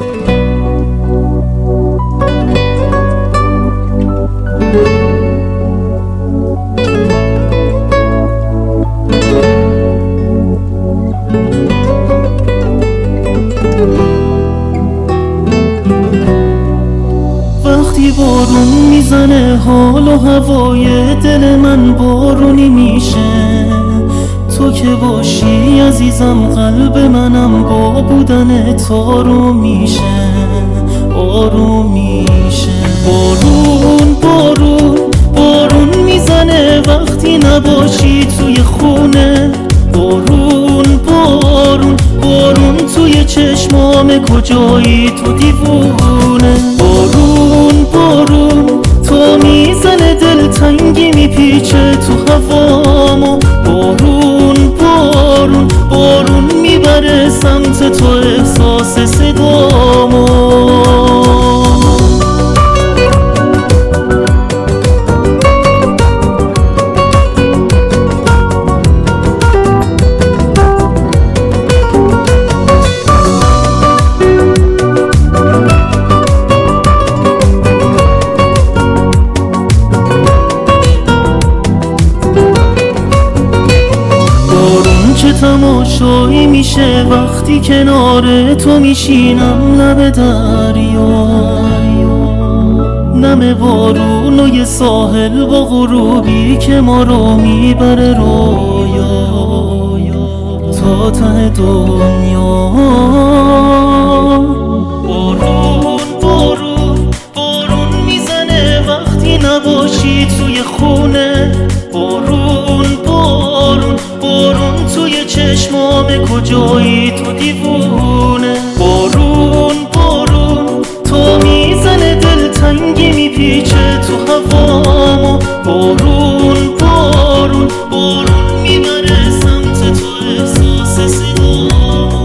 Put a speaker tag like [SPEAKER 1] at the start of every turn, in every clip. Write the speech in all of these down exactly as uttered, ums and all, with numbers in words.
[SPEAKER 1] وقتی بارون میزنه حال و هوای دل من بارونی میشه، تو که باشی عزیزم قلب منم با بودن تارو میشه، آروم میشه. بارون بارون بارون میزنه وقتی نباشی توی خونه، بارون بارون بارون توی چشمام کجایی تو دیوونه. بارون بارون تو میزنه دلتنگی میپیچه تو هوامو، بارون بارون بارون میبره سمت تو احساس صدامو. چه تماشایی میشه وقتی کنار تو میشینم، لب دریا نم بارون و یه ساحل با غروبی که ما رو میبره رویا تا ته دنیا. بارون بارون بارون میزنه وقتی نباشی توی خونه، بارون بارون بارون توی چشمام کجایی تو دیوونه. بارون بارون تو میزنه دلتنگی میپیچه تو هوامو، بارون بارون بارون میبره سمت تو احساس صدامو.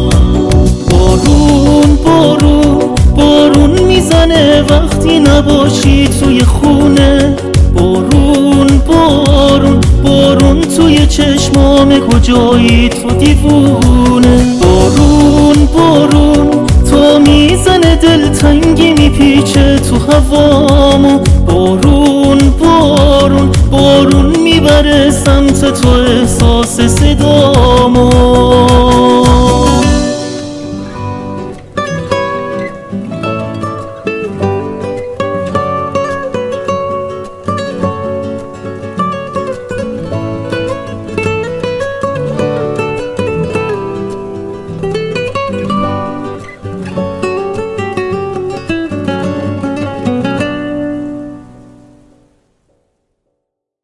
[SPEAKER 1] بارون بارون بارون میزنه وقتی نباشی توی خونه، بارون بارون بارون توی چشمام کجایی تو دیوونه. بارون بارون تو میزنه دلتنگی میپیچه تو هوامو،